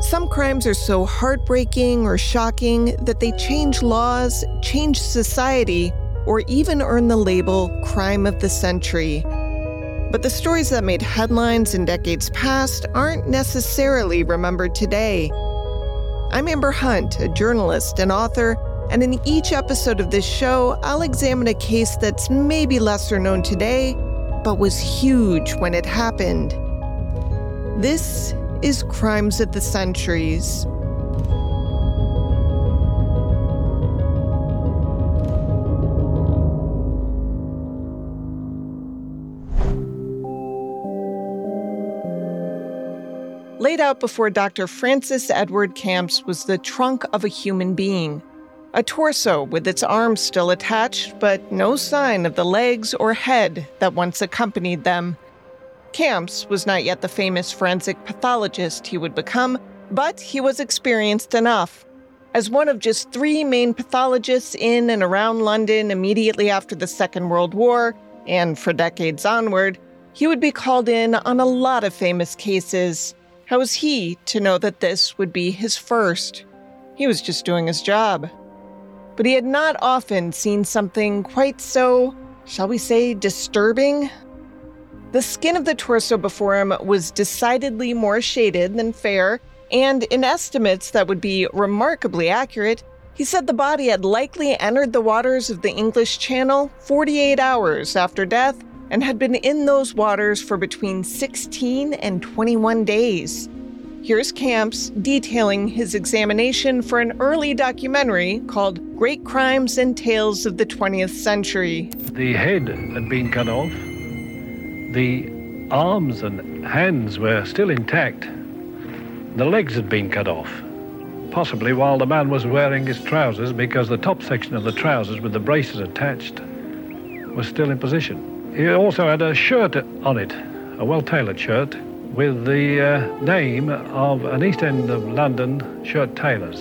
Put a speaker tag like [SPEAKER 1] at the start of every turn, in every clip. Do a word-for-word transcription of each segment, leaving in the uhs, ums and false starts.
[SPEAKER 1] Some crimes are so heartbreaking or shocking that they change laws, change society, or even earn the label crime of the century. But the stories that made headlines in decades past aren't necessarily remembered today. I'm Amber Hunt, a journalist and author, and in each episode of this show, I'll examine a case that's maybe lesser known today, but was huge when it happened. This is Crimes of the Centuries. Laid out before Doctor Francis Edward Camps was the trunk of a human being, a torso with its arms still attached, but no sign of the legs or head that once accompanied them. Camps was not yet the famous forensic pathologist he would become, but he was experienced enough. As one of just three main pathologists in and around London immediately after the Second World War, and for decades onward, he would be called in on a lot of famous cases. How was he to know that this would be his first? He was just doing his job. But he had not often seen something quite so, shall we say, disturbing. The skin of the torso before him was decidedly more shaded than fair, and in estimates that would be remarkably accurate, he said the body had likely entered the waters of the English Channel forty-eight hours after death and had been in those waters for between sixteen and twenty-one days. Here's Camps detailing his examination for an early documentary called Great Crimes and Tales of the twentieth Century.
[SPEAKER 2] The head had been cut off. The arms and hands were still intact. The legs had been cut off, possibly while the man was wearing his trousers, because the top section of the trousers with the braces attached was still in position. He also had a shirt on it, a well-tailored shirt, with the uh, name of an East End of London shirt tailors.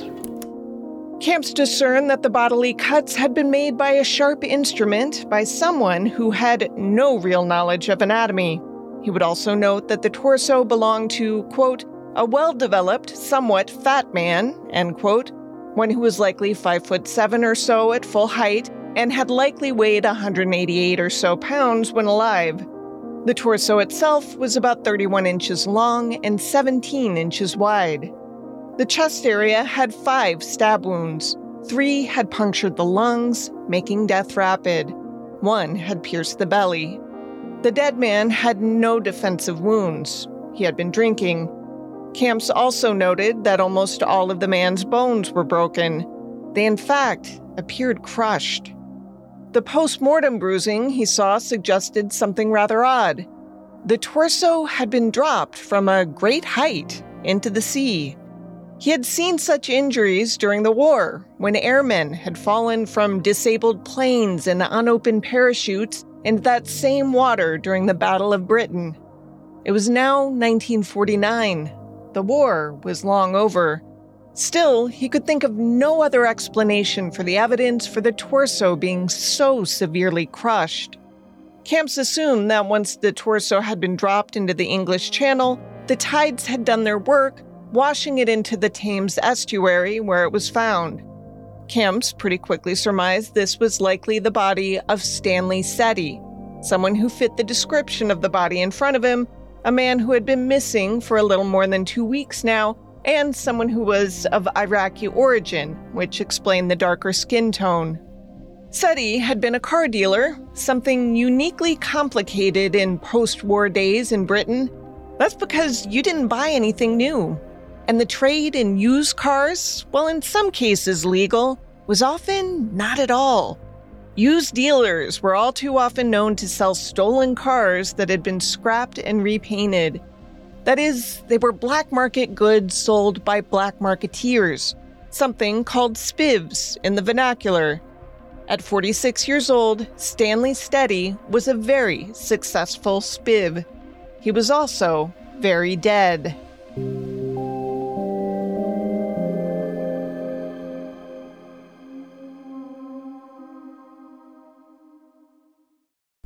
[SPEAKER 1] Camps discerned that the bodily cuts had been made by a sharp instrument by someone who had no real knowledge of anatomy. He would also note that the torso belonged to, quote, a well-developed, somewhat fat man, end quote, one who was likely five foot seven or so at full height and had likely weighed one hundred eighty-eight or so pounds when alive. The torso itself was about thirty-one inches long and seventeen inches wide. The chest area had five stab wounds. Three had punctured the lungs, making death rapid. One had pierced the belly. The dead man had no defensive wounds. He had been drinking. Camps also noted that almost all of the man's bones were broken. They, in fact, appeared crushed. The post-mortem bruising he saw suggested something rather odd. The torso had been dropped from a great height into the sea. He had seen such injuries during the war, when airmen had fallen from disabled planes and unopened parachutes into that same water during the Battle of Britain. It was now nineteen forty-nine. The war was long over. Still, he could think of no other explanation for the evidence for the torso being so severely crushed. Camps assumed that once the torso had been dropped into the English Channel, the tides had done their work, washing it into the Thames estuary where it was found. Camps pretty quickly surmised this was likely the body of Stanley Settee, someone who fit the description of the body in front of him, a man who had been missing for a little more than two weeks now, and someone who was of Iraqi origin, which explained the darker skin tone. Settee had been a car dealer, something uniquely complicated in post-war days in Britain. That's because you didn't buy anything new. And the trade in used cars, while in some cases legal, was often not at all. Used dealers were all too often known to sell stolen cars that had been scrapped and repainted. That is, they were black market goods sold by black marketeers, something called spivs in the vernacular. At forty-six years old, Stanley Settee was a very successful spiv. He was also very dead.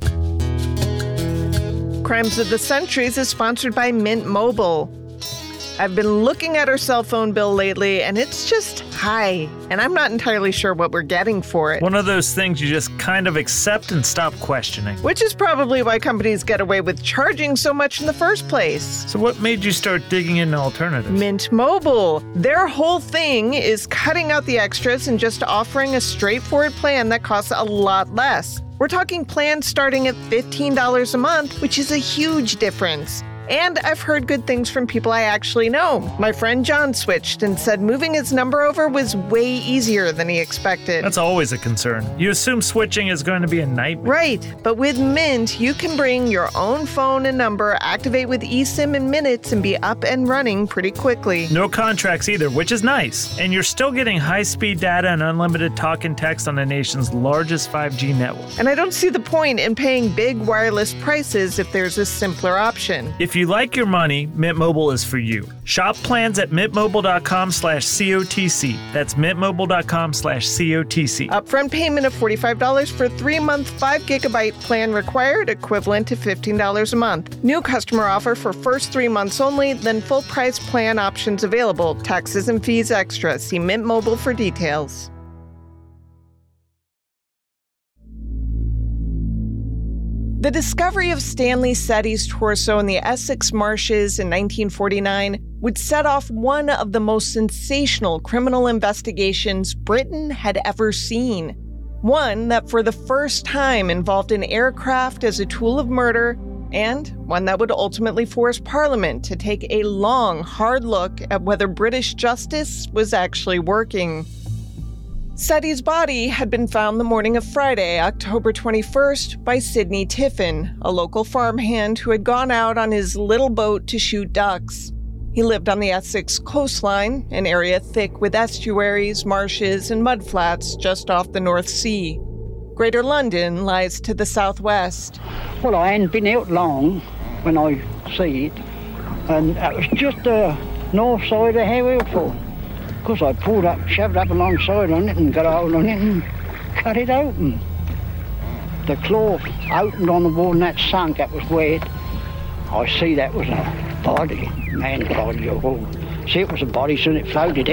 [SPEAKER 1] Crimes of the Centuries is sponsored by Mint Mobile. I've been looking at her cell phone bill lately, and it's just high, and I'm not entirely sure what we're getting for it.
[SPEAKER 3] One of those things you just kind of accept and stop questioning.
[SPEAKER 1] Which is probably why companies get away with charging so much in the first place.
[SPEAKER 3] So what made you start digging into alternatives?
[SPEAKER 1] Mint Mobile. Their whole thing is cutting out the extras and just offering a straightforward plan that costs a lot less. We're talking plans starting at fifteen dollars a month, which is a huge difference. And I've heard good things from people I actually know. My friend John switched and said moving his number over was way easier than he expected.
[SPEAKER 3] That's always a concern. You assume switching is going to be a nightmare.
[SPEAKER 1] Right, but with Mint, you can bring your own phone and number, activate with eSIM in minutes, and be up and running pretty quickly.
[SPEAKER 3] No contracts either, which is nice. And you're still getting high-speed data and unlimited talk and text on the nation's largest five G network.
[SPEAKER 1] And I don't see the point in paying big wireless prices if there's a simpler option.
[SPEAKER 3] If you like your money, Mint Mobile is for you. Shop plans at mintmobile.com slash COTC. That's mintmobile.com slash COTC.
[SPEAKER 1] Upfront payment of forty-five dollars for three-month five gigabyte plan required, equivalent to fifteen dollars a month. New customer offer for first three months only, then full price plan options available. Taxes and fees extra. See Mint Mobile for details. The discovery of Stanley Setty's torso in the Essex marshes in nineteen forty-nine would set off one of the most sensational criminal investigations Britain had ever seen. One that for the first time involved an aircraft as a tool of murder, and one that would ultimately force Parliament to take a long, hard look at whether British justice was actually working. Setty's body had been found the morning of Friday, October twenty-first, by Sidney Tiffin, a local farmhand who had gone out on his little boat to shoot ducks. He lived on the Essex coastline, an area thick with estuaries, marshes, and mudflats just off the North Sea. Greater London lies to the southwest.
[SPEAKER 4] Well, I hadn't been out long when I see it, and it was just the north side of Hereford. Of course, I pulled up, shoved up alongside on it and got a hold on it and cut it open. The claw opened on the wall and that sunk, that was wet. I see that was a body, man's body. Oh, see, it was a body, so it floated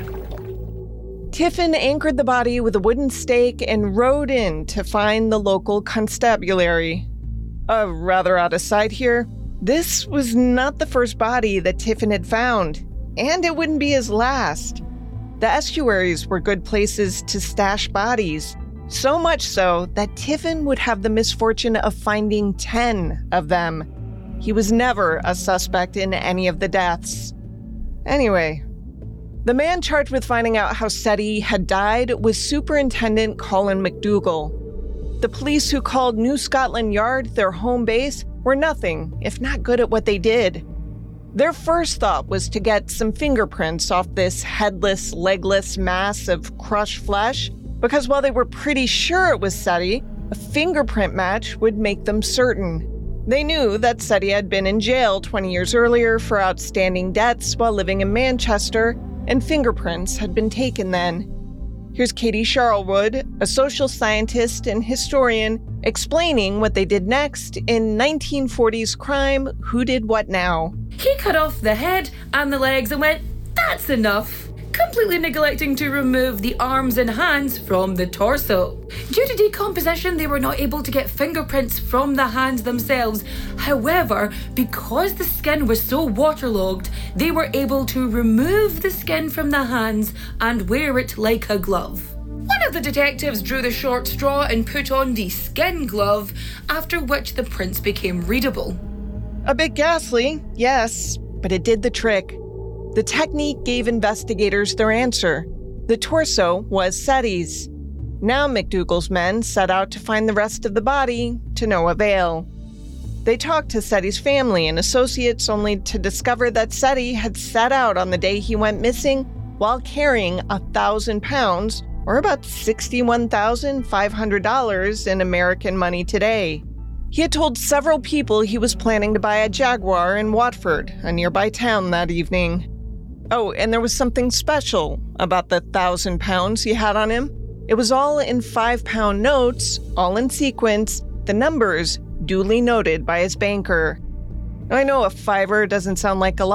[SPEAKER 4] out.
[SPEAKER 1] Tiffin anchored the body with a wooden stake and rowed in to find the local constabulary. Uh, rather out of sight here, this was not the first body that Tiffin had found, and it wouldn't be his last. The estuaries were good places to stash bodies, so much so that Tiffin would have the misfortune of finding ten of them. He was never a suspect in any of the deaths. Anyway, the man charged with finding out how Setty had died was Superintendent Colin McDougall. The police who called New Scotland Yard their home base were nothing if not good at what they did. Their first thought was to get some fingerprints off this headless, legless mass of crushed flesh, because while they were pretty sure it was Setty, a fingerprint match would make them certain. They knew that Setty had been in jail twenty years earlier for outstanding debts while living in Manchester, and fingerprints had been taken then. Here's Katie Charlwood, a social scientist and historian, explaining what they did next in nineteen forties crime Who Did What Now?
[SPEAKER 5] He cut off the head and the legs and went, "That's enough," completely neglecting to remove the arms and hands from the torso. Due to decomposition, they were not able to get fingerprints from the hands themselves. However, because the skin was so waterlogged, they were able to remove the skin from the hands and wear it like a glove. One of the detectives drew the short straw and put on the skin glove, after which the prints became readable.
[SPEAKER 1] A bit ghastly, yes, but it did the trick. The technique gave investigators their answer. The torso was Setty's. Now McDougall's men set out to find the rest of the body, to no avail. They talked to Setty's family and associates only to discover that Setty had set out on the day he went missing while carrying a thousand pounds, or about sixty-one thousand five hundred dollars in American money today. He had told several people he was planning to buy a Jaguar in Watford, a nearby town, that evening. Oh, and there was something special about the thousand pounds he had on him. It was all in five-pound notes, all in sequence, the numbers duly noted by his banker. I know a fiver doesn't sound like a lot,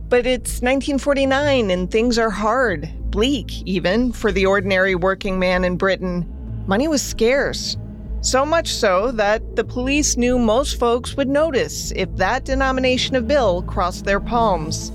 [SPEAKER 1] But it's nineteen forty-nine and things are hard, bleak even, for the ordinary working man in Britain. Money was scarce. So much so that the police knew most folks would notice if that denomination of bill crossed their palms.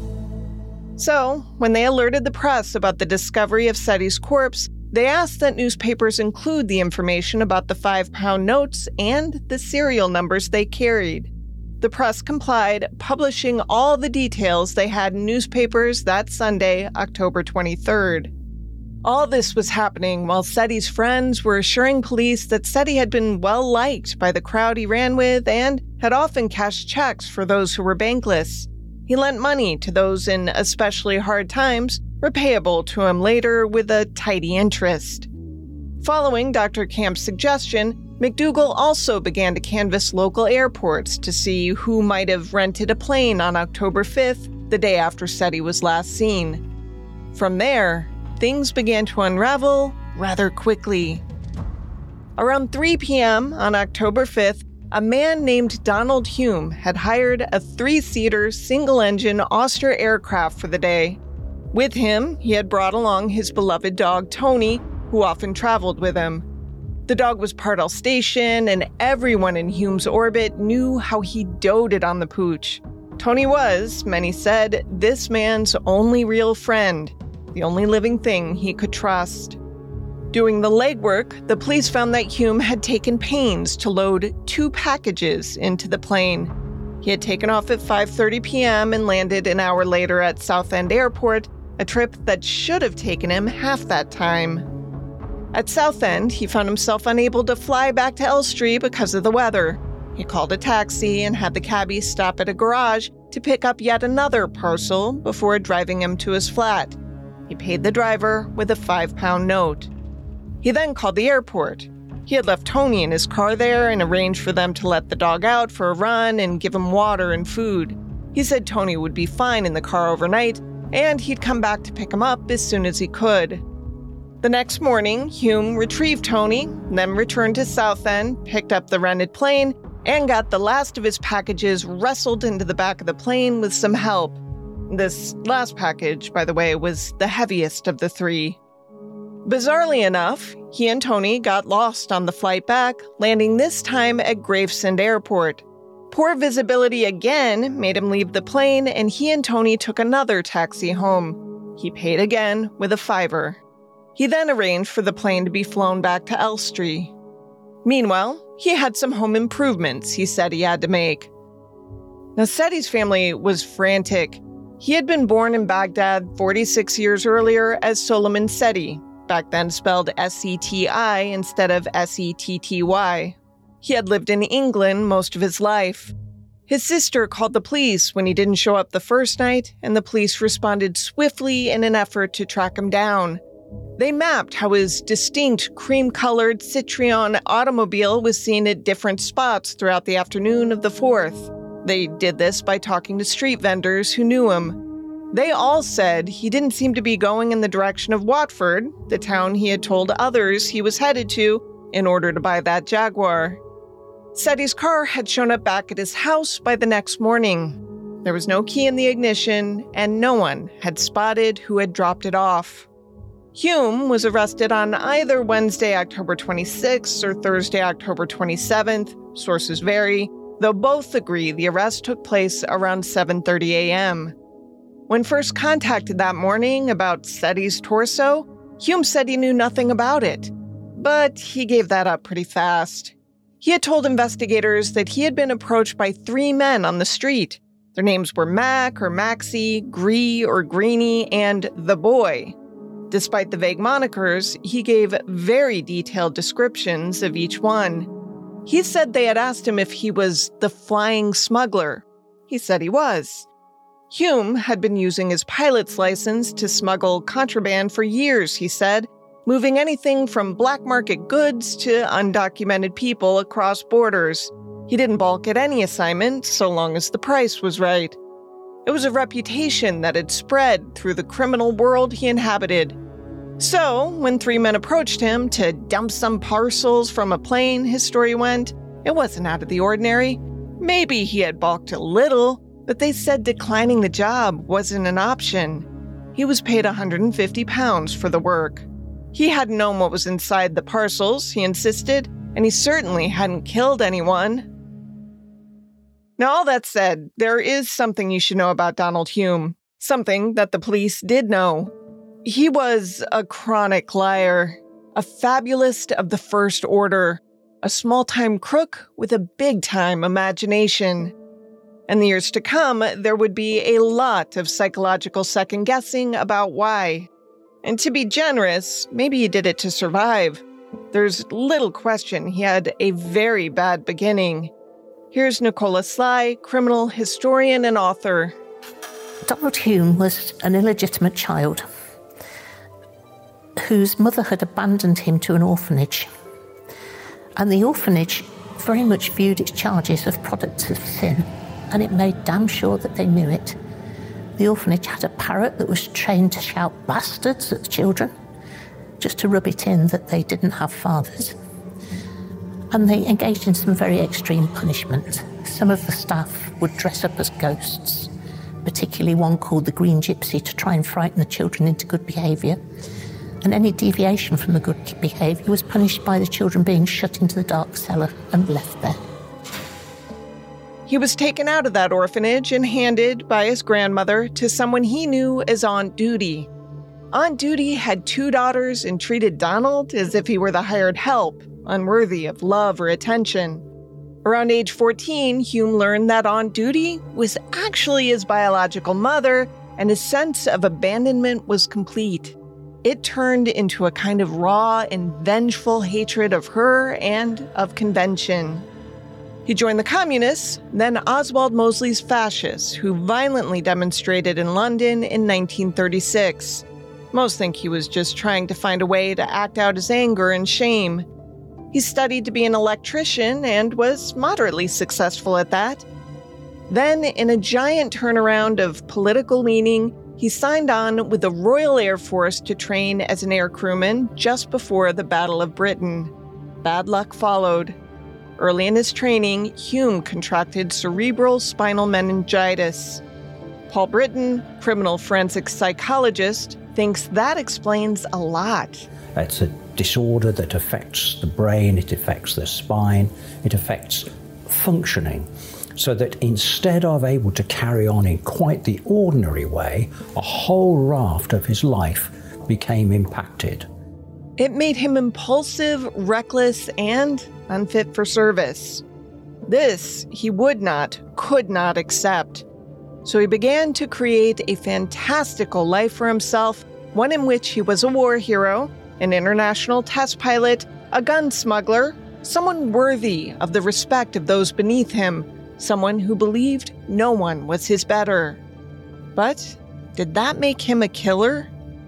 [SPEAKER 1] So, when they alerted the press about the discovery of Setty's corpse, they asked that newspapers include the information about the five-pound notes and the serial numbers they carried. The press complied, publishing all the details they had in newspapers that Sunday, October twenty-third. All this was happening while Setty's friends were assuring police that Setty had been well-liked by the crowd he ran with and had often cashed checks for those who were bankless. He lent money to those in especially hard times, repayable to him later with a tidy interest. Following Doctor Camp's suggestion, McDougal also began to canvass local airports to see who might have rented a plane on October fifth, the day after Setty was last seen. From there, things began to unravel rather quickly. Around three p.m. on October fifth, a man named Donald Hume had hired a three-seater, single-engine Auster aircraft for the day. With him, he had brought along his beloved dog, Tony, who often traveled with him. The dog was part Alsatian, and everyone in Hume's orbit knew how he doted on the pooch. Tony was, many said, this man's only real friend, the only living thing he could trust. Doing the legwork, the police found that Hume had taken pains to load two packages into the plane. He had taken off at five thirty p.m. and landed an hour later at Southend Airport, a trip that should have taken him half that time. At Southend, he found himself unable to fly back to Elstree because of the weather. He called a taxi and had the cabbie stop at a garage to pick up yet another parcel before driving him to his flat. He paid the driver with a five-pound note. He then called the airport. He had left Tony in his car there and arranged for them to let the dog out for a run and give him water and food. He said Tony would be fine in the car overnight, and he'd come back to pick him up as soon as he could. The next morning, Hume retrieved Tony, then returned to Southend, picked up the rented plane, and got the last of his packages wrestled into the back of the plane with some help. This last package, by the way, was the heaviest of the three. Bizarrely enough, he and Tony got lost on the flight back, landing this time at Gravesend Airport. Poor visibility again made him leave the plane, and he and Tony took another taxi home. He paid again with a fiver. He then arranged for the plane to be flown back to Elstree. Meanwhile, he had some home improvements he said he had to make. Now, Setty's family was frantic. He had been born in Baghdad forty-six years earlier as Solomon Setty, back then spelled S E T I instead of S E T T Y. He had lived in England most of his life. His sister called the police when he didn't show up the first night, and the police responded swiftly in an effort to track him down. They mapped how his distinct cream-colored Citroën automobile was seen at different spots throughout the afternoon of the fourth. They did this by talking to street vendors who knew him. They all said he didn't seem to be going in the direction of Watford, the town he had told others he was headed to in order to buy that Jaguar. Setty's car had shown up back at his house by the next morning. There was no key in the ignition, and no one had spotted who had dropped it off. Hume was arrested on either Wednesday, October twenty-sixth or Thursday, October twenty-seventh. Sources vary, though both agree the arrest took place around seven thirty a.m. When first contacted that morning about Setty's torso, Hume said he knew nothing about it. But he gave that up pretty fast. He had told investigators that he had been approached by three men on the street. Their names were Mac or Maxie, Gree or Greenie, and The Boy. Despite the vague monikers, he gave very detailed descriptions of each one. He said they had asked him if he was the flying smuggler. He said he was. Hume had been using his pilot's license to smuggle contraband for years, he said, moving anything from black market goods to undocumented people across borders. He didn't balk at any assignment so long as the price was right. It was a reputation that had spread through the criminal world he inhabited. So, when three men approached him to dump some parcels from a plane, his story went, it wasn't out of the ordinary. Maybe he had balked a little, but they said declining the job wasn't an option. He was paid one hundred fifty pounds for the work. He hadn't known what was inside the parcels, he insisted, and he certainly hadn't killed anyone. Now, all that said, there is something you should know about Donald Hume, something that the police did know. He was a chronic liar, a fabulist of the first order, a small-time crook with a big-time imagination. In the years to come, there would be a lot of psychological second-guessing about why. And to be generous, maybe he did it to survive. There's little question he had a very bad beginning. Here's Nicola Sly, criminal historian and author.
[SPEAKER 6] Donald Hume was an illegitimate child whose mother had abandoned him to an orphanage. And the orphanage very much viewed its charges as products of sin, and it made damn sure that they knew it. The orphanage had a parrot that was trained to shout bastards at children, just to rub it in that they didn't have fathers. And they engaged in some very extreme punishment. Some of the staff would dress up as ghosts, particularly one called the Green Gypsy, to try and frighten the children into good behaviour. And any deviation from the good behaviour was punished by the children being shut into the dark cellar and left there.
[SPEAKER 1] He was taken out of that orphanage and handed by his grandmother to someone he knew as Aunt Duty. Aunt Duty had two daughters and treated Donald as if he were the hired help, unworthy of love or attention. Around age fourteen, Hume learned that Aunt Duty was actually his biological mother, and his sense of abandonment was complete. It turned into a kind of raw and vengeful hatred of her and of convention. He joined the Communists, then Oswald Mosley's fascists, who violently demonstrated in London in nineteen thirty-six. Most think he was just trying to find a way to act out his anger and shame. He studied to be an electrician and was moderately successful at that. Then, in a giant turnaround of political leaning, he signed on with the Royal Air Force to train as an air crewman just before the Battle of Britain. Bad luck followed. Early in his training, Hume contracted cerebral spinal meningitis. Paul Britton, criminal forensic psychologist, thinks that explains a lot.
[SPEAKER 7] It's a disorder that affects the brain, it affects the spine, it affects functioning, so that instead of able to carry on in quite the ordinary way, a whole raft of his life became impacted.
[SPEAKER 1] It made him impulsive, reckless, and unfit for service. This he would not, could not accept. So he began to create a fantastical life for himself, one in which he was a war hero, an international test pilot, a gun smuggler, someone worthy of the respect of those beneath him, someone who believed no one was his better. But did that make him a killer?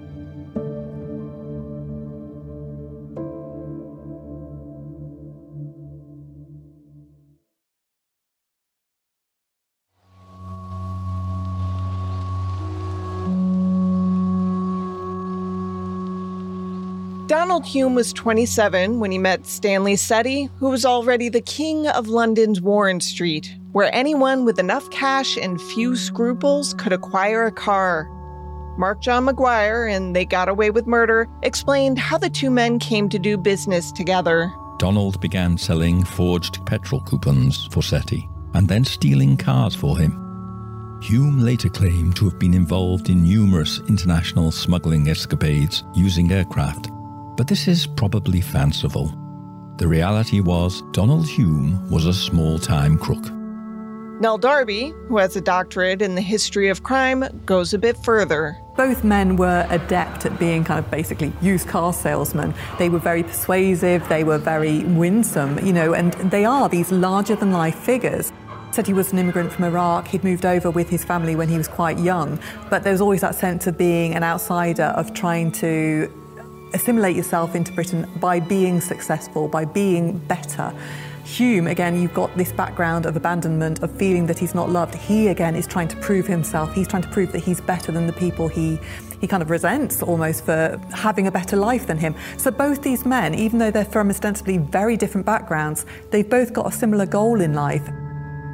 [SPEAKER 1] Donald Hume was twenty-seven when he met Stanley Setty, who was already the king of London's Warren Street, where anyone with enough cash and few scruples could acquire a car. Mark John Maguire and They Got Away with Murder explained how the two men came to do business together.
[SPEAKER 8] Donald began selling forged petrol coupons for Setty and then stealing cars for him. Hume later claimed to have been involved in numerous international smuggling escapades using aircraft. But this is probably fanciful. The reality was Donald Hume was a small-time crook.
[SPEAKER 1] Nell Darby, who has a doctorate in the history of crime, goes a bit further.
[SPEAKER 9] Both men were adept at being kind of basically used car salesmen. They were very persuasive, they were very winsome, you know, and they are these larger-than-life figures. Said he was an immigrant from Iraq. He'd moved over with his family when he was quite young, but there was always that sense of being an outsider, of trying to assimilate yourself into Britain by being successful, by being better. Hume, again, you've got this background of abandonment, of feeling that he's not loved. He, again, is trying to prove himself. He's trying to prove that he's better than the people he, he kind of resents almost for having a better life than him. So both these men, even though they're from ostensibly very different backgrounds, they've both got a similar goal in life.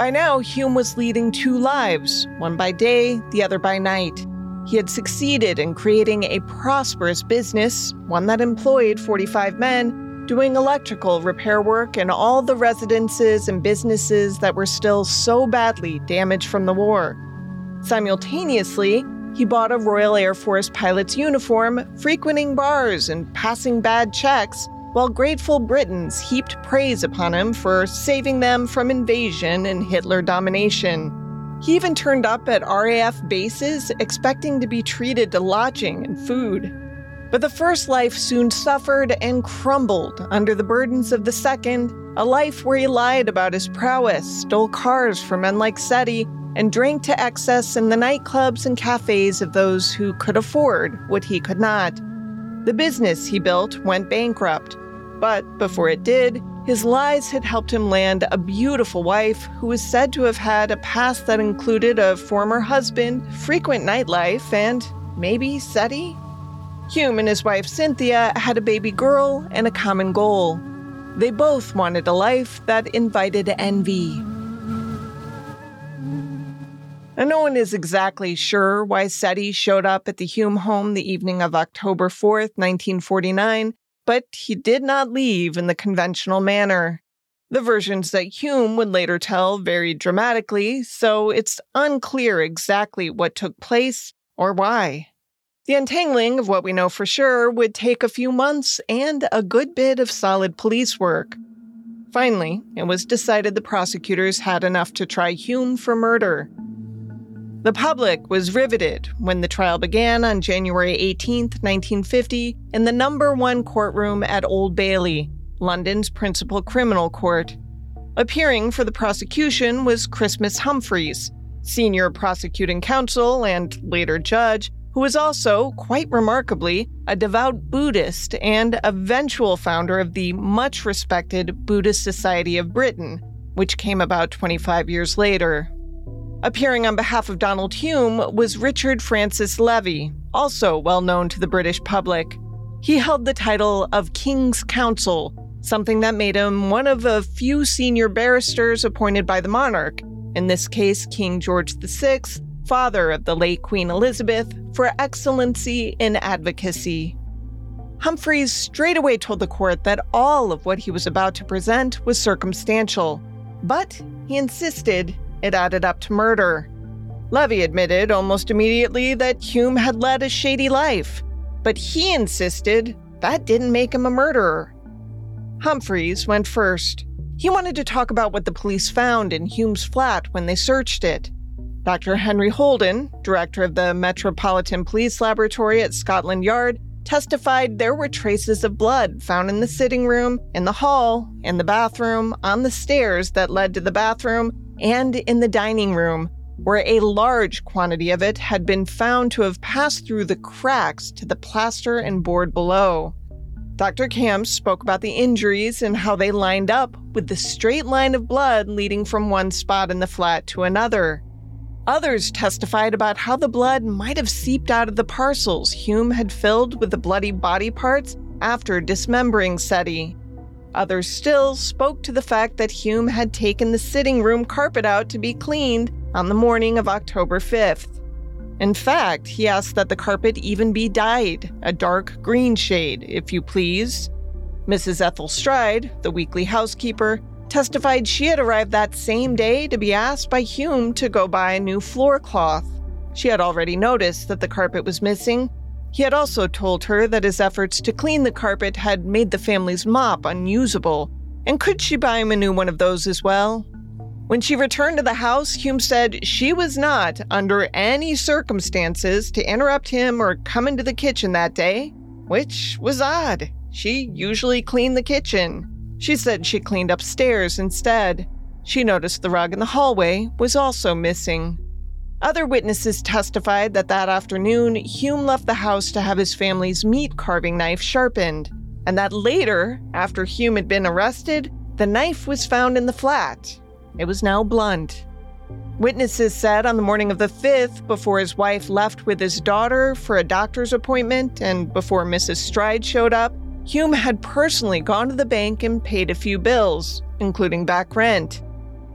[SPEAKER 1] By now, Hume was leading two lives, one by day, the other by night. He had succeeded in creating a prosperous business, one that employed forty-five men, doing electrical repair work in all the residences and businesses that were still so badly damaged from the war. Simultaneously, he bought a Royal Air Force pilot's uniform, frequenting bars and passing bad checks, while grateful Britons heaped praise upon him for saving them from invasion and Hitler domination. He even turned up at R A F bases expecting to be treated to lodging and food. But the first life soon suffered and crumbled under the burdens of the second, a life where he lied about his prowess, stole cars from men like SETI, and drank to excess in the nightclubs and cafes of those who could afford what he could not. The business he built went bankrupt, but before it did, his lies had helped him land a beautiful wife who was said to have had a past that included a former husband, frequent nightlife, and maybe SETI? Hume and his wife Cynthia had a baby girl and a common goal. They both wanted a life that invited envy. And no one is exactly sure why SETI showed up at the Hume home the evening of October fourth, nineteen forty-nine, but he did not leave in the conventional manner. The versions that Hume would later tell varied dramatically, so it's unclear exactly what took place or why. The untangling of what we know for sure would take a few months and a good bit of solid police work. Finally, it was decided the prosecutors had enough to try Hume for murder. The public was riveted when the trial began on January eighteenth, nineteen fifty, in the number one courtroom at Old Bailey, London's principal criminal court. Appearing for the prosecution was Christmas Humphreys, senior prosecuting counsel and later judge, who was also, quite remarkably, a devout Buddhist and eventual founder of the much-respected Buddhist Society of Britain, which came about twenty-five years later. Appearing on behalf of Donald Hume was Richard Francis Levy, also well known to the British public. He held the title of King's Counsel, something that made him one of a few senior barristers appointed by the monarch, in this case King George the Sixth, father of the late Queen Elizabeth, for excellency in advocacy. Humphreys straightaway told the court that all of what he was about to present was circumstantial, but he insisted it added up to murder. Levy admitted almost immediately that Hume had led a shady life, but he insisted that didn't make him a murderer. Humphreys went first. He wanted to talk about what the police found in Hume's flat when they searched it. Doctor Henry Holden, director of the Metropolitan Police Laboratory at Scotland Yard, testified there were traces of blood found in the sitting room, in the hall, in the bathroom, on the stairs that led to the bathroom, and in the dining room, where a large quantity of it had been found to have passed through the cracks to the plaster and board below. Doctor Camps spoke about the injuries and how they lined up with the straight line of blood leading from one spot in the flat to another. Others testified about how the blood might have seeped out of the parcels Hume had filled with the bloody body parts after dismembering SETI. Others still spoke to the fact that Hume had taken the sitting room carpet out to be cleaned on the morning of October fifth. In fact, he asked that the carpet even be dyed, a dark green shade, if you please. Missus Ethel Stride, the weekly housekeeper, testified she had arrived that same day to be asked by Hume to go buy a new floor cloth. She had already noticed that the carpet was missing. He had also told her that his efforts to clean the carpet had made the family's mop unusable, and could she buy him a new one of those as well? When she returned to the house, Hume said she was not, under any circumstances, to interrupt him or come into the kitchen that day, which was odd. She usually cleaned the kitchen. She said she cleaned upstairs instead. She noticed the rug in the hallway was also missing. Other witnesses testified that that afternoon, Hume left the house to have his family's meat carving knife sharpened, and that later, after Hume had been arrested, the knife was found in the flat. It was now blunt. Witnesses said on the morning of the fifth, before his wife left with his daughter for a doctor's appointment and before Missus Stride showed up, Hume had personally gone to the bank and paid a few bills, including back rent.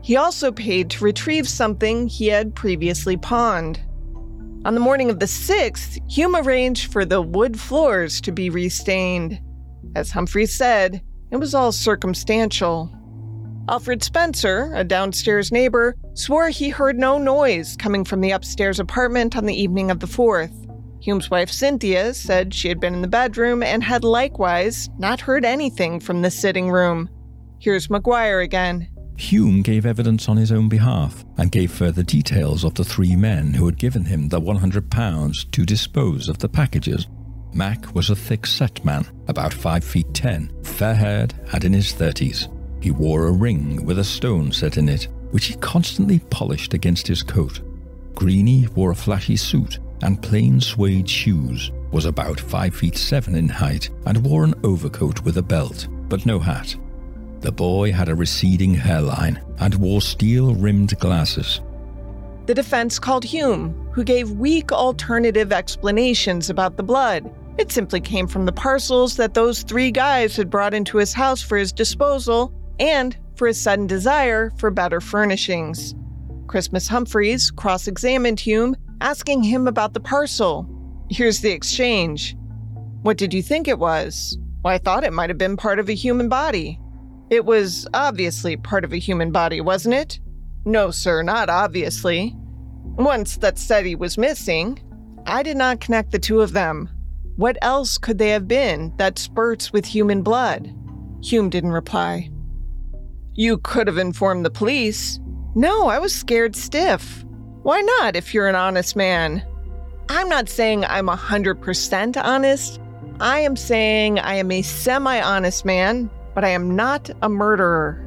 [SPEAKER 1] He also paid to retrieve something he had previously pawned. On the morning of the sixth, Hume arranged for the wood floors to be restained. As Humphreys said, it was all circumstantial. Alfred Spencer, a downstairs neighbor, swore he heard no noise coming from the upstairs apartment on the evening of the fourth. Hume's wife Cynthia said she had been in the bedroom and had likewise not heard anything from the sitting room. Here's Maguire again.
[SPEAKER 8] Hume gave evidence on his own behalf and gave further details of the three men who had given him the one hundred pounds to dispose of the packages. Mac was a thick-set man, about five feet ten, fair-haired and in his thirties. He wore a ring with a stone set in it, which he constantly polished against his coat. Greeny wore a flashy suit and plain suede shoes, was about five feet seven in height, and wore an overcoat with a belt, but no hat. The boy had a receding hairline and wore steel-rimmed glasses.
[SPEAKER 1] The defense called Hume, who gave weak alternative explanations about the blood. It simply came from the parcels that those three guys had brought into his house for his disposal and for his sudden desire for better furnishings. Christmas Humphreys cross-examined Hume, asking him about the parcel. Here's the exchange. What did you think it was? Well, I thought it might have been part of a human body. It was obviously part of a human body, wasn't it? No, sir, not obviously. Once that SETI was missing, I did not connect the two of them. What else could they have been that spurts with human blood? Hume didn't reply. You could have informed the police. No, I was scared stiff. Why not, if you're an honest man? I'm not saying I'm one hundred percent honest. I am saying I am a semi-honest man, but I am not a murderer.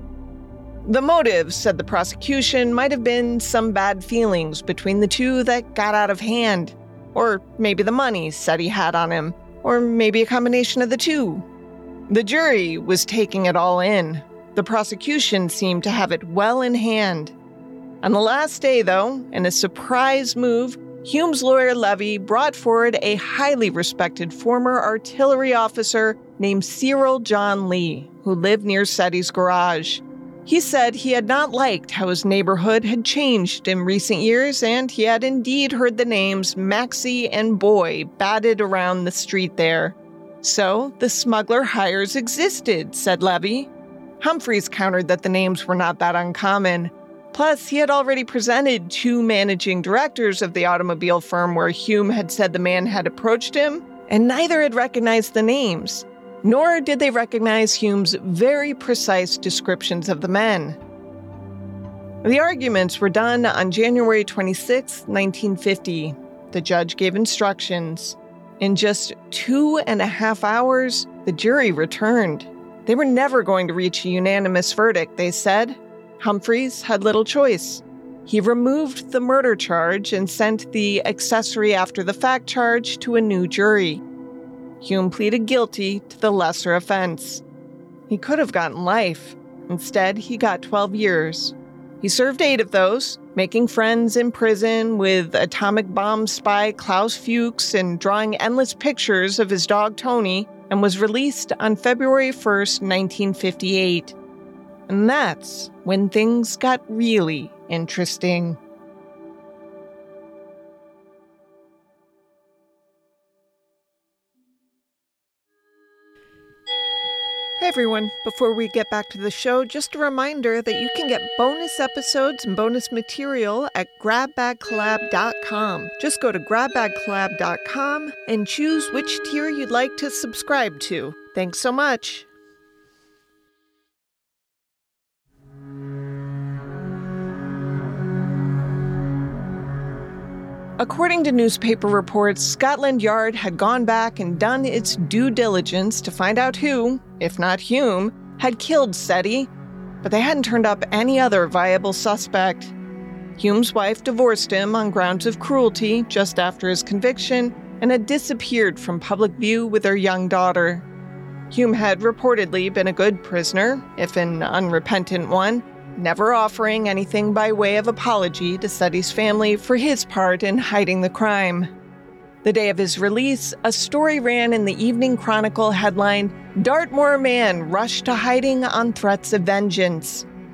[SPEAKER 1] The motive, said the prosecution, might have been some bad feelings between the two that got out of hand. Or maybe the money SETI had on him. Or maybe a combination of the two. The jury was taking it all in. The prosecution seemed to have it well in hand. On the last day, though, in a surprise move, Hume's lawyer Levy brought forward a highly respected former artillery officer named Cyril John Lee, who lived near SETI's garage. He said he had not liked how his neighborhood had changed in recent years, and he had indeed heard the names Maxie and Boy batted around the street there. So the smuggler hires existed, said Levy. Humphreys countered that the names were not that uncommon. Plus, he had already presented two managing directors of the automobile firm where Hume had said the man had approached him, and neither had recognized the names, nor did they recognize Hume's very precise descriptions of the men. The arguments were done on January twenty-sixth, nineteen fifty. The judge gave instructions. In just two and a half hours, the jury returned. They were never going to reach a unanimous verdict, they said. Humphreys had little choice. He removed the murder charge and sent the accessory after the fact charge to a new jury. Hume pleaded guilty to the lesser offense. He could have gotten life. Instead, he got twelve years. He served eight of those, making friends in prison with atomic bomb spy Klaus Fuchs and drawing endless pictures of his dog Tony, and was released on February first, nineteen fifty-eight. And that's when things got really interesting. Hey everyone, before we get back to the show, just a reminder that you can get bonus episodes and bonus material at grab bag collab dot com. Just go to grab bag collab dot com and choose which tier you'd like to subscribe to. Thanks so much. According to newspaper reports, Scotland Yard had gone back and done its due diligence to find out who, if not Hume, had killed SETI, but they hadn't turned up any other viable suspect. Hume's wife divorced him on grounds of cruelty just after his conviction and had disappeared from public view with their young daughter. Hume had reportedly been a good prisoner, if an unrepentant one, never offering anything by way of apology to SETI's family for his part in hiding the crime. The day of his release, a story ran in the Evening Chronicle headlined, "Dartmoor Man Rushed to Hiding on Threats of Vengeance."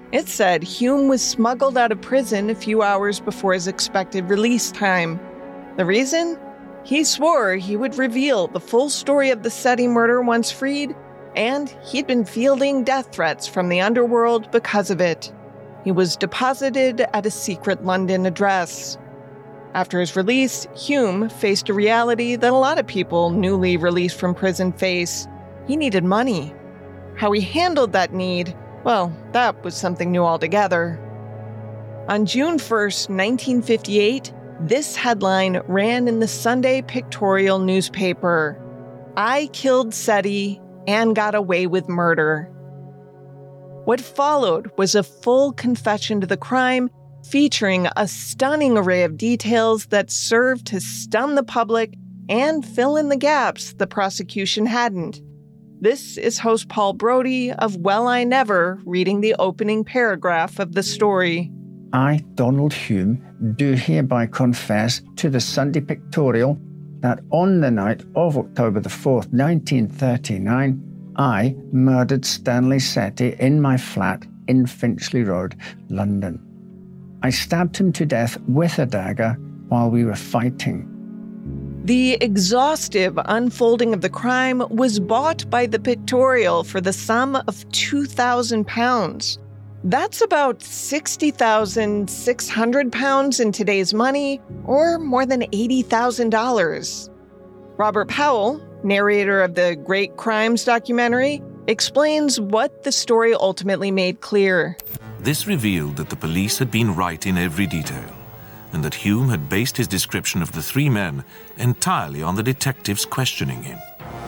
[SPEAKER 1] It said Hume was smuggled out of prison a few hours before his expected release time. The reason? He swore he would reveal the full story of the SETI murder once freed, and he'd been fielding death threats from the underworld because of it. He was deposited at a secret London address. After his release, Hume faced a reality that a lot of people newly released from prison face. He needed money. How he handled that need, well, that was something new altogether. On June first, nineteen fifty-eight, this headline ran in the Sunday Pictorial newspaper: "I killed SETI and got away with murder." What followed was a full confession to the crime, featuring a stunning array of details that served to stun the public and fill in the gaps the prosecution hadn't. This is host Paul Brody of Well I Never reading the opening paragraph of the story.
[SPEAKER 10] I, Donald Hume, do hereby confess to the Sunday Pictorial that on the night of October the fourth, nineteen thirty-nine, I murdered Stanley SETI in my flat in Finchley Road, London. I stabbed him to death with a dagger while we were fighting.
[SPEAKER 1] The exhaustive unfolding of the crime was bought by the Pictorial for the sum of two thousand pounds. That's about sixty thousand six hundred pounds in today's money, or more than eighty thousand dollars. Robert Powell, narrator of the Great Crimes documentary, explains what the story ultimately made clear.
[SPEAKER 11] This revealed that the police had been right in every detail, and that Hume had based his description of the three men entirely on the detectives questioning him.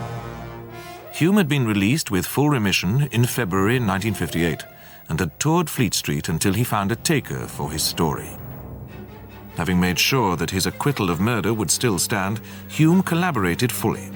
[SPEAKER 11] Hume had been released with full remission in February nineteen fifty-eight, and had toured Fleet Street until he found a taker for his story. Having made sure that his acquittal of murder would still stand, Hume collaborated fully.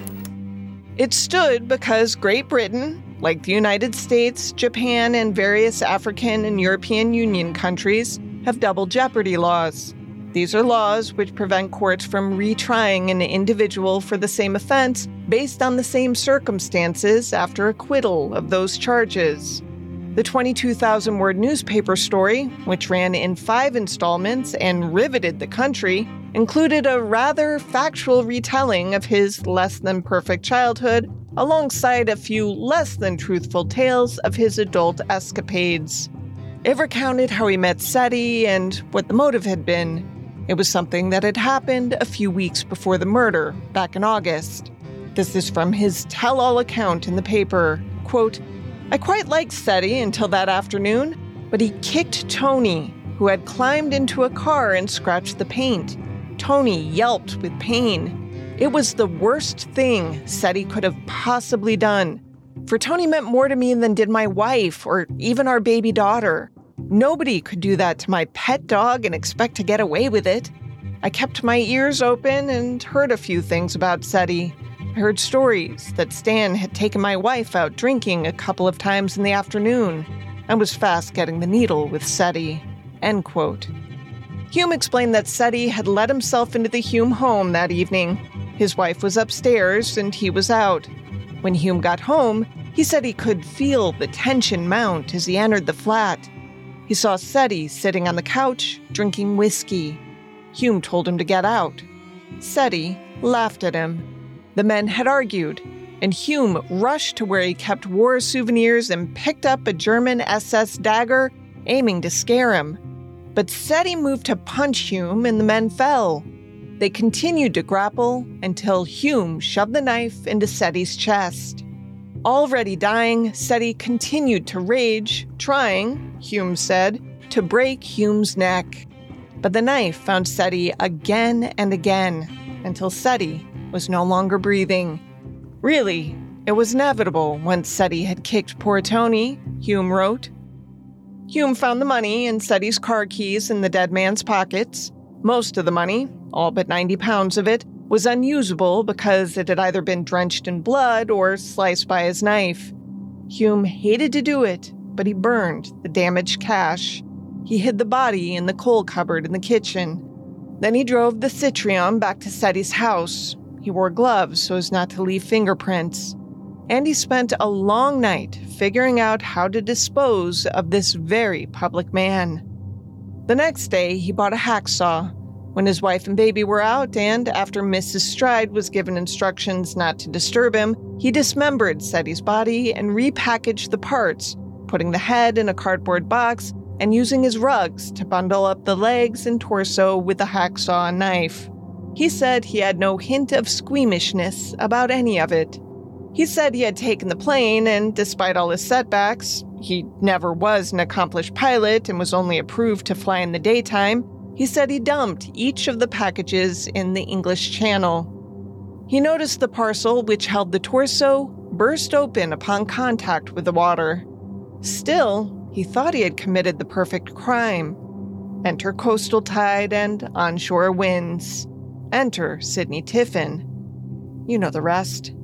[SPEAKER 1] It stood because Great Britain, like the United States, Japan, and various African and European Union countries, have double jeopardy laws. These are laws which prevent courts from retrying an individual for the same offense based on the same circumstances after acquittal of those charges. The twenty-two thousand word newspaper story, which ran in five installments and riveted the country, included a rather factual retelling of his less-than-perfect childhood, alongside a few less-than-truthful tales of his adult escapades. It recounted how he met SETI and what the motive had been. It was something that had happened a few weeks before the murder, back in August. This is from his tell-all account in the paper. Quote, "I quite liked SETI until that afternoon, but he kicked Tony, who had climbed into a car and scratched the paint. Tony yelped with pain. It was the worst thing SETI could have possibly done. For Tony meant more to me than did my wife or even our baby daughter. Nobody could do that to my pet dog and expect to get away with it. I kept my ears open and heard a few things about SETI. I heard stories that Stan had taken my wife out drinking a couple of times in the afternoon and was fast getting the needle with SETI." End quote. Hume explained that SETI had let himself into the Hume home that evening. His wife was upstairs and he was out. When Hume got home, he said he could feel the tension mount as he entered the flat. He saw SETI sitting on the couch, drinking whiskey. Hume told him to get out. SETI laughed at him. The men had argued, and Hume rushed to where he kept war souvenirs and picked up a German S S dagger, aiming to scare him. But SETI moved to punch Hume, and the men fell. They continued to grapple until Hume shoved the knife into SETI's chest. Already dying, SETI continued to rage, trying, Hume said, to break Hume's neck. But the knife found SETI again and again, until SETI was no longer breathing. Really, it was inevitable once SETI had kicked poor Tony, Hume wrote. Hume found the money and SETI's car keys in the dead man's pockets. Most of the money, all but ninety pounds of it, was unusable because it had either been drenched in blood or sliced by his knife. Hume hated to do it, but he burned the damaged cash. He hid the body in the coal cupboard in the kitchen. Then he drove the Citroën back to SETI's house. He wore gloves so as not to leave fingerprints. and he spent a long night figuring out how to dispose of this very public man. The next day, he bought a hacksaw. When his wife and baby were out, and after Missus Stride was given instructions not to disturb him, he dismembered Setty's body and repackaged the parts, putting the head in a cardboard box and using his rugs to bundle up the legs and torso with a hacksaw and knife. He said he had no hint of squeamishness about any of it. He said he had taken the plane, and despite all his setbacks, he never was an accomplished pilot and was only approved to fly in the daytime, he said he dumped each of the packages in the English Channel. He noticed the parcel, which held the torso, burst open upon contact with the water. Still, he thought he had committed the perfect crime. Enter coastal tide and onshore winds. Enter Sidney Tiffin. You know the rest.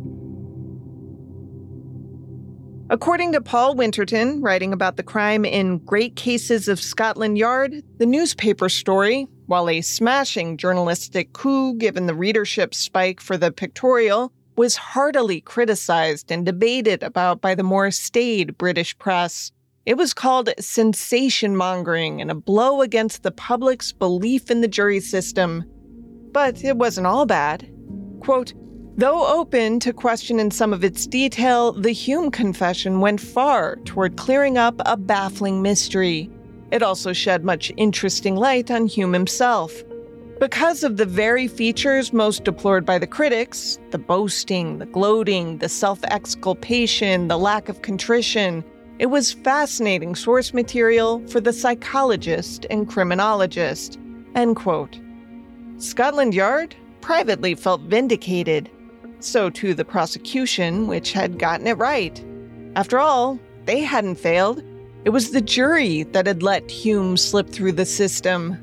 [SPEAKER 1] According to Paul Winterton, writing about the crime in Great Cases of Scotland Yard, the newspaper story, while a smashing journalistic coup given the readership spike for the pictorial, was heartily criticized and debated about by the more staid British press. It was called sensation-mongering and a blow against the public's belief in the jury system. But it wasn't all bad. Quote, though open to question in some of its detail, the Hume confession went far toward clearing up a baffling mystery. It also shed much interesting light on Hume himself. Because of the very features most deplored by the critics, the boasting, the gloating, the self-exculpation, the lack of contrition, it was fascinating source material for the psychologist and criminologist. End quote. Scotland Yard privately felt vindicated. So too the prosecution, which had gotten it right. After all, they hadn't failed. It was the jury that had let Hume slip through the system.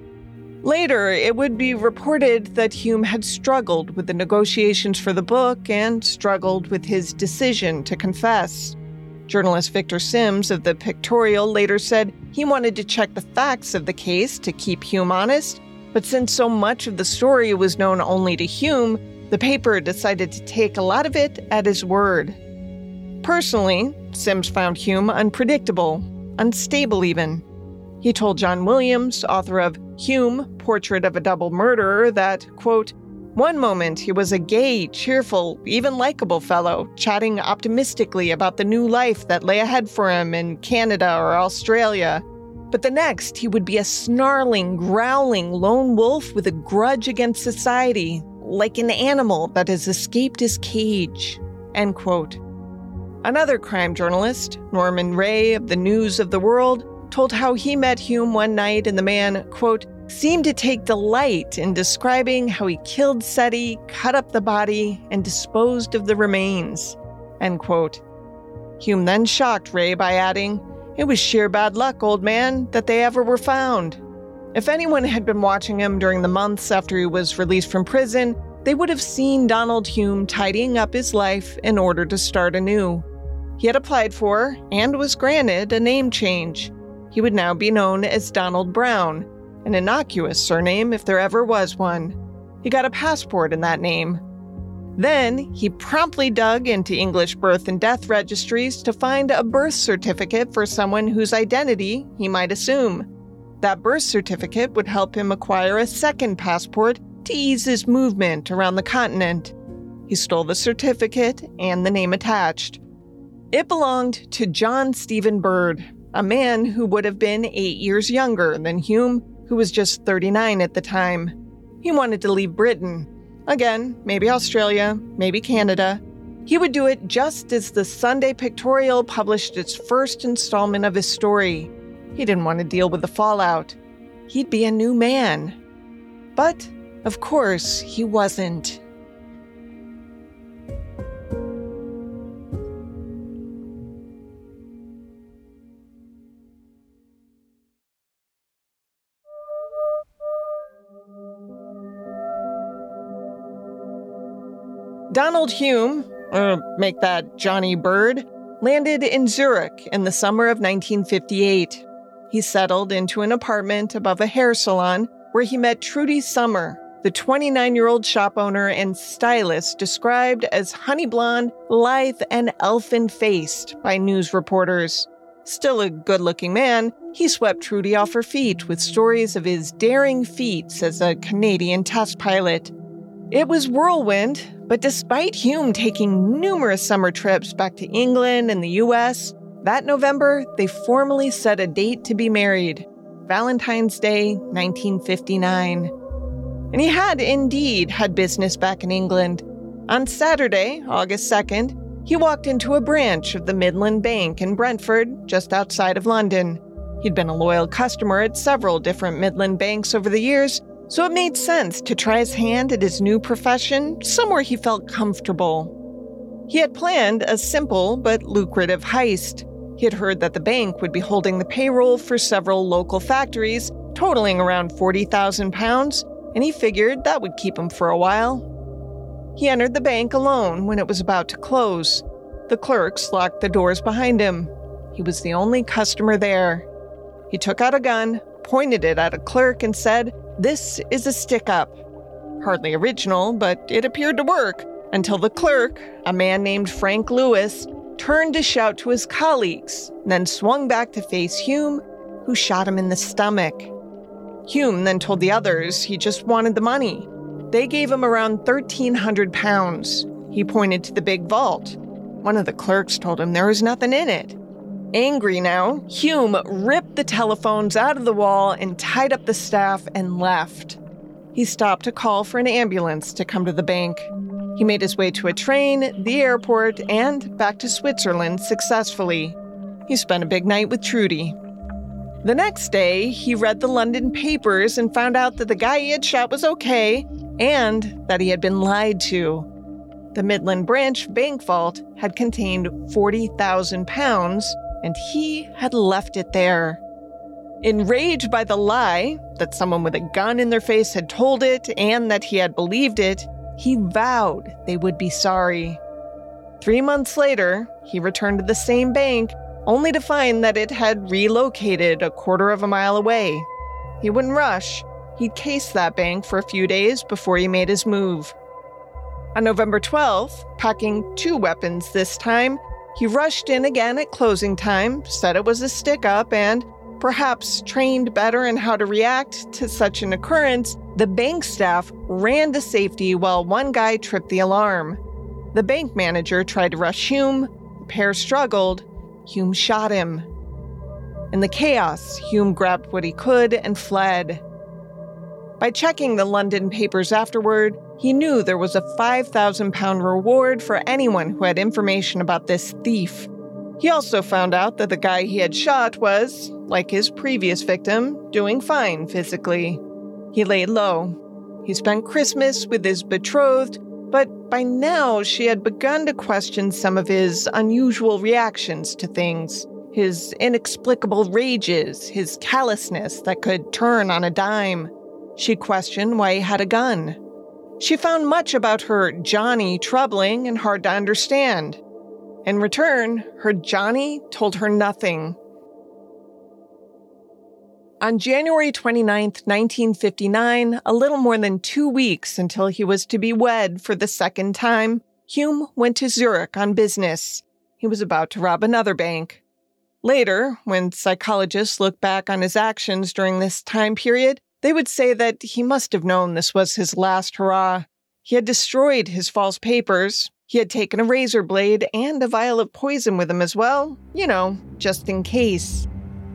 [SPEAKER 1] Later, it would be reported that Hume had struggled with the negotiations for the book and struggled with his decision to confess. Journalist Victor Sims of the Pictorial later said he wanted to check the facts of the case to keep Hume honest, but since so much of the story was known only to Hume, the paper decided to take a lot of it at his word. Personally, Sims found Hume unpredictable, unstable even. He told John Williams, author of Hume, Portrait of a Double Murderer, that, quote, one moment he was a gay, cheerful, even likable fellow, chatting optimistically about the new life that lay ahead for him in Canada or Australia. But the next, he would be a snarling, growling lone wolf with a grudge against society, like an animal that has escaped his cage. End quote. Another crime journalist, Norman Ray of the News of the World, told how he met Hume one night and the man, quote, seemed to take delight in describing how he killed Setty, cut up the body, and disposed of the remains. End quote. Hume then shocked Ray by adding, it was sheer bad luck, old man, that they ever were found. If anyone had been watching him during the months after he was released from prison, they would have seen Donald Hume tidying up his life in order to start anew. He had applied for, and was granted, a name change. He would now be known as Donald Brown, an innocuous surname if there ever was one. He got a passport in that name. Then, he promptly dug into English birth and death registries to find a birth certificate for someone whose identity he might assume. That birth certificate would help him acquire a second passport to ease his movement around the continent. He stole the certificate and the name attached. It belonged to John Stephen Bird, a man who would have been eight years younger than Hume, who was just thirty-nine at the time. He wanted to leave Britain. Again, maybe Australia, maybe Canada. He would do it just as the Sunday Pictorial published its first installment of his story. He didn't want to deal with the fallout. He'd be a new man. But, of course, he wasn't. Donald Hume, or make that Johnny Bird, landed in Zurich in the summer of nineteen fifty-eight. He settled into an apartment above a hair salon where he met Trudy Summer, the twenty-nine-year-old shop owner and stylist described as honey blonde, lithe, and elfin-faced by news reporters. Still a good-looking man, he swept Trudy off her feet with stories of his daring feats as a Canadian test pilot. It was whirlwind, but despite Hume taking numerous summer trips back to England and the U S, that November they formally set a date to be married, Valentine's Day, nineteen fifty-nine. And he had indeed had business back in England. On Saturday, August second, he walked into a branch of the Midland Bank in Brentford, just outside of London. He'd been a loyal customer at several different Midland banks over the years, so it made sense to try his hand at his new profession somewhere he felt comfortable. He had planned a simple but lucrative heist. He had heard that the bank would be holding the payroll for several local factories, totaling around forty thousand pounds, and he figured that would keep him for a while. He entered the bank alone when it was about to close. The clerks locked the doors behind him. He was the only customer there. He took out a gun, pointed it at a clerk, and said, "This is a stick-up." Hardly original, but it appeared to work, until the clerk, a man named Frank Lewis, turned to shout to his colleagues, then swung back to face Hume, who shot him in the stomach. Hume then told the others he just wanted the money. They gave him around thirteen hundred pounds. He pointed to the big vault. One of the clerks told him there was nothing in it. Angry now, Hume ripped the telephones out of the wall and tied up the staff and left. He stopped to call for an ambulance to come to the bank. He made his way to a train, the airport, and back to Switzerland successfully. He spent a big night with Trudy. The next day, he read the London papers and found out that the guy he had shot was okay and that he had been lied to. The Midland Branch bank vault had contained forty thousand pounds, and he had left it there. Enraged by the lie, that someone with a gun in their face had told it and that he had believed it, he vowed they would be sorry. Three months later, he returned to the same bank, only to find that it had relocated a quarter of a mile away. He wouldn't rush. He'd cased that bank for a few days before he made his move. On November twelfth, packing two weapons this time, he rushed in again at closing time, said it was a stick-up, and, perhaps trained better in how to react to such an occurrence, the bank staff ran to safety while one guy tripped the alarm. The bank manager tried to rush Hume. The pair struggled. Hume shot him. In the chaos, Hume grabbed what he could and fled. By checking the London papers afterward, he knew there was a five thousand pound reward for anyone who had information about this thief. He also found out that the guy he had shot was, like his previous victim, doing fine physically. He laid low. He spent Christmas with his betrothed, but by now she had begun to question some of his unusual reactions to things, his inexplicable rages, his callousness that could turn on a dime. She questioned why he had a gun. She found much about her Johnny troubling and hard to understand. In return, her Johnny told her nothing. On January twenty-ninth, nineteen fifty-nine, a little more than two weeks until he was to be wed for the second time, Hume went to Zurich on business. He was about to rob another bank. Later, when psychologists look back on his actions during this time period, they would say that he must have known this was his last hurrah. He had destroyed his false papers. He had taken a razor blade and a vial of poison with him as well, you know, just in case.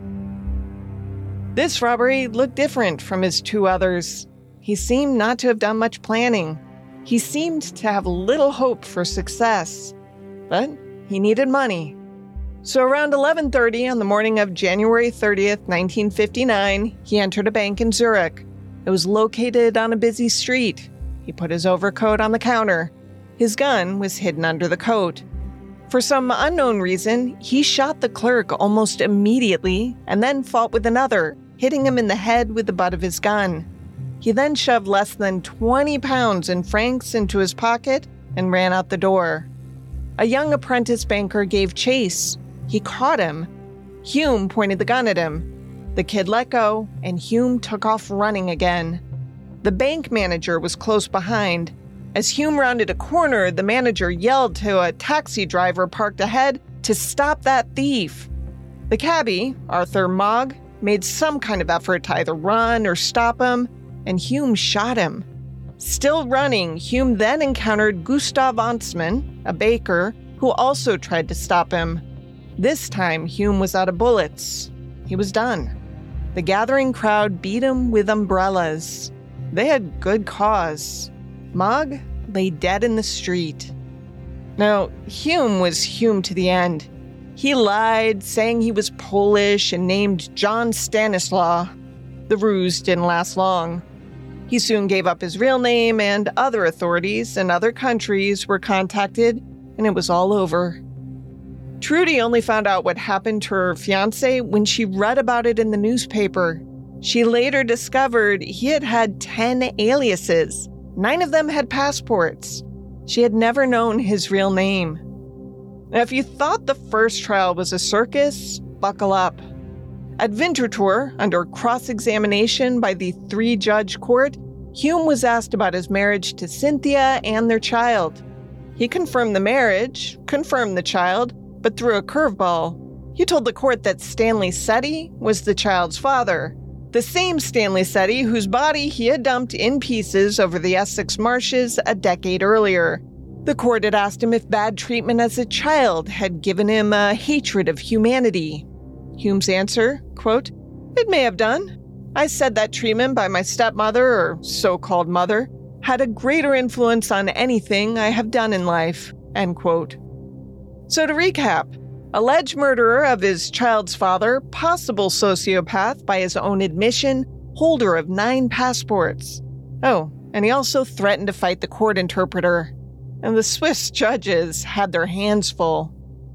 [SPEAKER 1] This robbery looked different from his two others. He seemed not to have done much planning. He seemed to have little hope for success. But he needed money. So around eleven thirty on the morning of January thirtieth, nineteen fifty-nine, he entered a bank in Zurich. It was located on a busy street. He put his overcoat on the counter. His gun was hidden under the coat. For some unknown reason, he shot the clerk almost immediately and then fought with another, hitting him in the head with the butt of his gun. He then shoved less than twenty pounds in francs into his pocket and ran out the door. A young apprentice banker gave chase. He caught him. Hume pointed the gun at him. The kid let go, and Hume took off running again. The bank manager was close behind. As Hume rounded a corner, the manager yelled to a taxi driver parked ahead to stop that thief. The cabbie, Arthur Mogg, made some kind of effort to either run or stop him, and Hume shot him. Still running, Hume then encountered Gustav Onsman, a baker, who also tried to stop him. This time, Hume was out of bullets. He was done. The gathering crowd beat him with umbrellas. They had good cause. Mogg lay dead in the street. Now, Hume was Hume to the end. He lied, saying he was Polish and named John Stanislaw. The ruse didn't last long. He soon gave up his real name, and other authorities in other countries were contacted, and it was all over. Trudy only found out what happened to her fiancé when she read about it in the newspaper. She later discovered he had had ten aliases. Nine of them had passports. She had never known his real name. Now, if you thought the first trial was a circus, buckle up. At Winterthur, under cross-examination by the three-judge court, Hume was asked about his marriage to Cynthia and their child. He confirmed the marriage, confirmed the child, but threw a curveball. He told the court that Stanley Setti was the child's father, the same Stanley Setti whose body he had dumped in pieces over the Essex marshes a decade earlier. The court had asked him if bad treatment as a child had given him a hatred of humanity. Hume's answer, quote, "It may have done. I said that treatment by my stepmother, or so-called mother, had a greater influence on anything I have done in life," end quote. So to recap, alleged murderer of his child's father, possible sociopath by his own admission, holder of nine passports. Oh, and he also threatened to fight the court interpreter. And the Swiss judges had their hands full.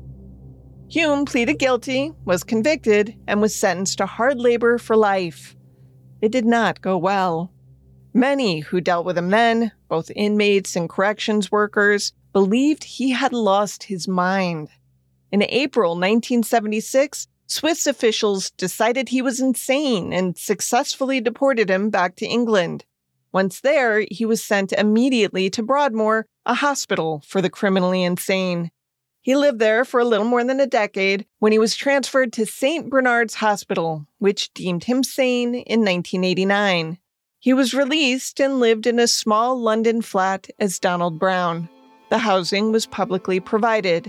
[SPEAKER 1] Hume pleaded guilty, was convicted, and was sentenced to hard labor for life. It did not go well. Many who dealt with him then, both inmates and corrections workers, believed he had lost his mind. In April nineteen seventy-six, Swiss officials decided he was insane and successfully deported him back to England. Once there, he was sent immediately to Broadmoor, a hospital for the criminally insane. He lived there for a little more than a decade when he was transferred to Saint Bernard's Hospital, which deemed him sane in nineteen eighty-nine. He was released and lived in a small London flat as Donald Brown. The housing was publicly provided.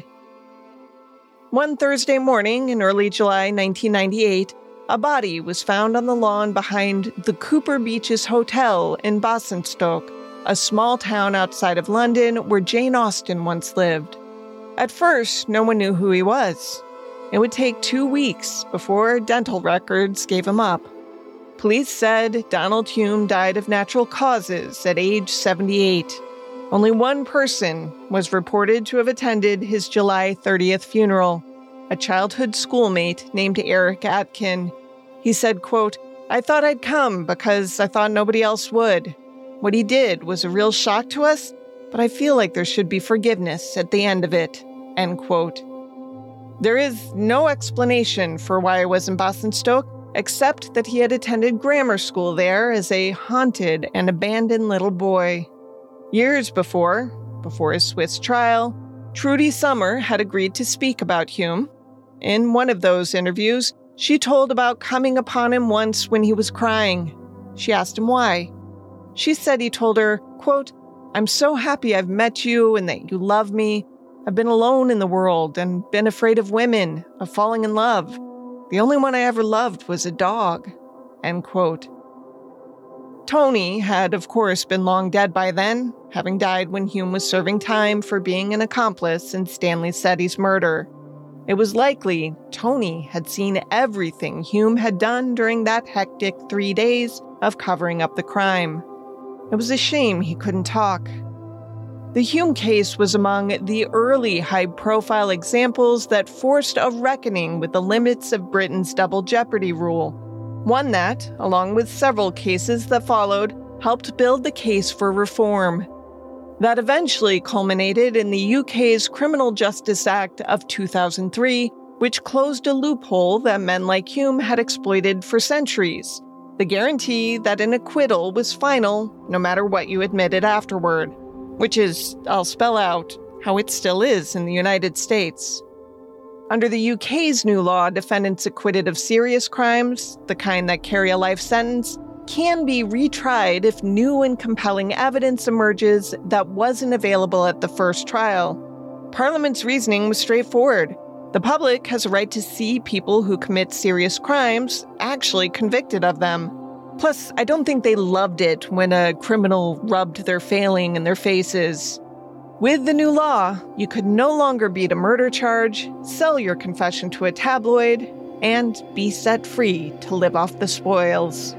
[SPEAKER 1] One Thursday morning in early July nineteen ninety-eight, a body was found on the lawn behind the Cooper Beaches Hotel in Basingstoke, a small town outside of London where Jane Austen once lived. At first, no one knew who he was. It would take two weeks before dental records gave him up. Police said Donald Hume died of natural causes at age seventy-eight. Only one person was reported to have attended his July thirtieth funeral, a childhood schoolmate named Eric Atkin. He said, quote, "I thought I'd come because I thought nobody else would. What he did was a real shock to us, but I feel like there should be forgiveness at the end of it," end quote. There is no explanation for why he was in Basingstoke, except that he had attended grammar school there as a haunted and abandoned little boy. Years before, before his Swiss trial, Trudy Summer had agreed to speak about Hume. In one of those interviews, she told about coming upon him once when he was crying. She asked him why. She said he told her, quote, "I'm so happy I've met you and that you love me. I've been alone in the world and been afraid of women, of falling in love. The only one I ever loved was a dog," end quote. Tony had, of course, been long dead by then, having died when Hume was serving time for being an accomplice in Stanley Setti's murder. It was likely Tony had seen everything Hume had done during that hectic three days of covering up the crime. It was a shame he couldn't talk. The Hume case was among the early high-profile examples that forced a reckoning with the limits of Britain's double jeopardy rule. One that, along with several cases that followed, helped build the case for reform. That eventually culminated in the U K's Criminal Justice Act of two thousand three, which closed a loophole that men like Hume had exploited for centuries. the guarantee that an acquittal was final no matter what you admitted afterward, which is, I'll spell out, how it still is in the United States. Under the U K's new law, defendants acquitted of serious crimes, the kind that carry a life sentence, can be retried if new and compelling evidence emerges that wasn't available at the first trial. Parliament's reasoning was straightforward. The public has a right to see people who commit serious crimes actually convicted of them. Plus, I don't think they loved it when a criminal rubbed their failing in their faces. With the new law, you could no longer beat a murder charge, sell your confession to a tabloid, and be set free to live off the spoils.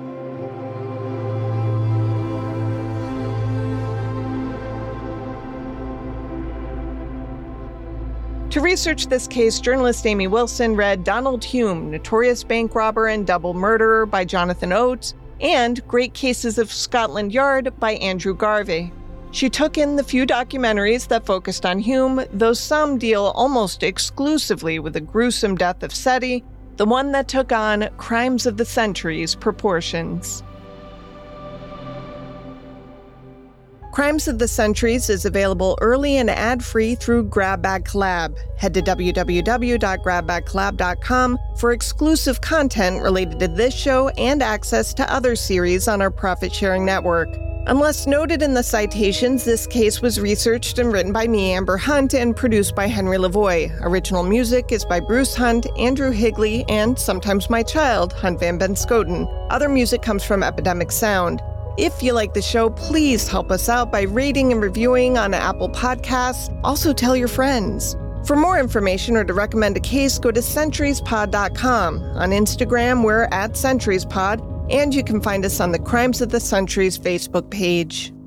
[SPEAKER 1] To research this case, journalist Amy Wilson read Donald Hume, Notorious Bank Robber and Double Murderer by Jonathan Oates, and Great Cases of Scotland Yard by Andrew Garvey. She took in the few documentaries that focused on Hume, though some deal almost exclusively with the gruesome death of Seti, the one that took on Crimes of the Century's proportions. Crimes of the Centuries is available early and ad-free through Grab Bag Collab. Head to w w w dot grab bag collab dot com for exclusive content related to this show and access to other series on our profit-sharing network. Unless noted in the citations, this case was researched and written by me, Amber Hunt, and produced by Henry Lavoie. Original music is by Bruce Hunt, Andrew Higley, and sometimes my child, Hunt Van Benskoten. Other music comes from Epidemic Sound. If you like the show, please help us out by rating and reviewing on Apple Podcasts. Also tell your friends. For more information or to recommend a case, go to centuries pod dot com. On Instagram, we're at centuriespod, and you can find us on the Crimes of the Centuries Facebook page.